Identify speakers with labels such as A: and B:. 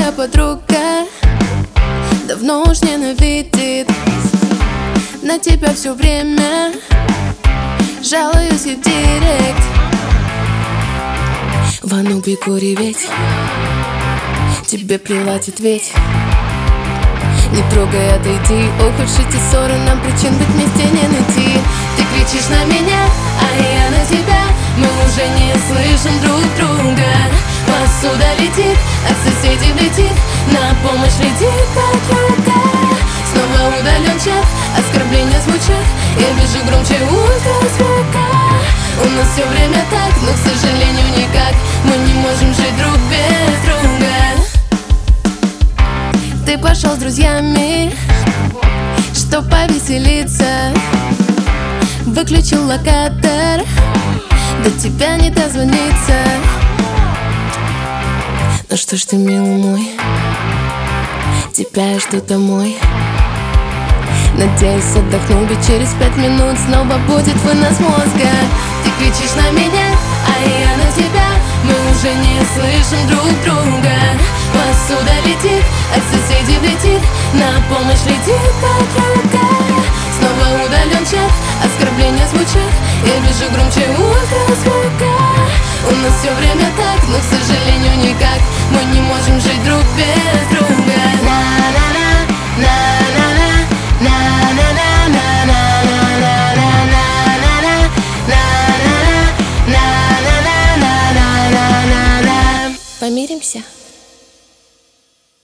A: твоя подруга давно уж ненавидит. На тебя все время жалуюсь и в директ. Вану бегу реветь, тебе плевать ведь. Не трогай, отойди. Ох уж эти ссоры, нам причин быть вместе не найти. Ты кричишь на меня, а я на тебя. Мы уже не слышим друг друга. Посуда летит, от соседей летит. На помощь летит подруга. Снова удален чат, оскорбления звучат. Я вижу громче ультразвука. У нас все время так, но, к сожалению, никак. Мы не можем жить друг без друга. Ты пошел с друзьями, чтоб повеселиться. Выключил локатор, до тебя не дозвониться. Ну что ж ты, милый мой, тебя я жду домой. Надеюсь, отдохнул, ведь через 5 минут снова будет вынос мозга. Ты кричишь на меня, а я на тебя. Мы уже не слышим друг друга. Посуда летит, от соседей летит. На помощь летит подруга. Снова удален чат, оскорбления звучат. Я вижу громче ультразвука. У нас все время так, но, к сожалению, никак. Мы не можем жить друг без друга. Помиримся?